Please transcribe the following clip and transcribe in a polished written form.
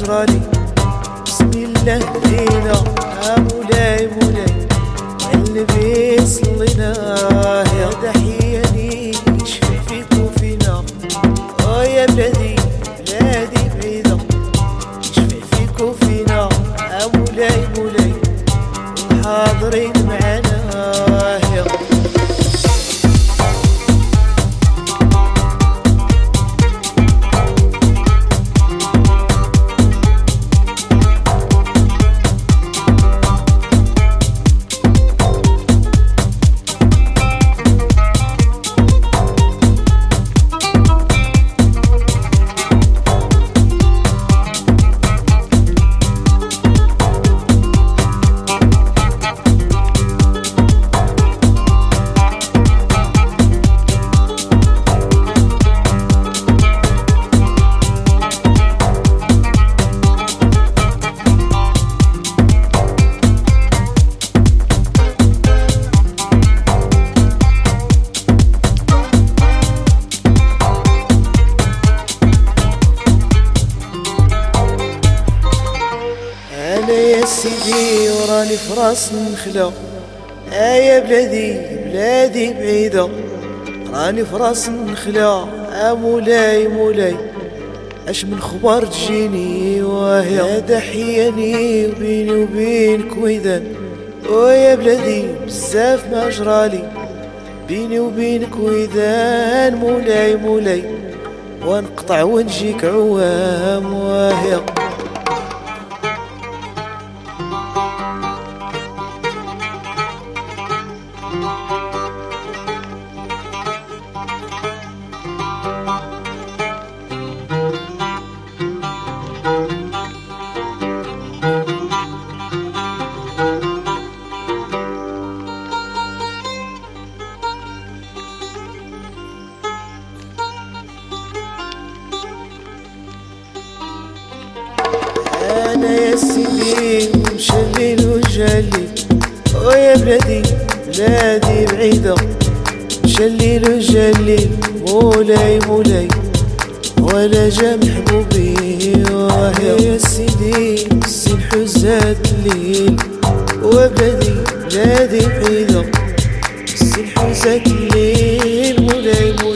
جرالي. بسم الله دينا مولاي مولاي النبي صلينا. يا دحياني يشفي فيك وفينا. يا بلادي بلادي بعيدة يشفي فيك وفينا. مولاي مولاي حاضرين معانا. يا سيدي وراني فراس النخلة. يا بلادي بلادي بعيدة راني فراس النخلة. مولاي مولاي اش من خبر تجيني وهي دحياني بيني وبينك ويدان. ويا بلادي بزاف ما جرالي بيني وبينك ويدان. مولاي مولاي ونقطع ونجيك عوام وهي. أنا يا سيدي مشلل وجلي. ويا بلادي بلادي بعيدة مشلل وجلي. مولاي مولاي ولا جا محبوبي. يا سيدي السين حزات الليل. وبلادي بلادي بعيدة السين حزات الليل. مولاي مولاي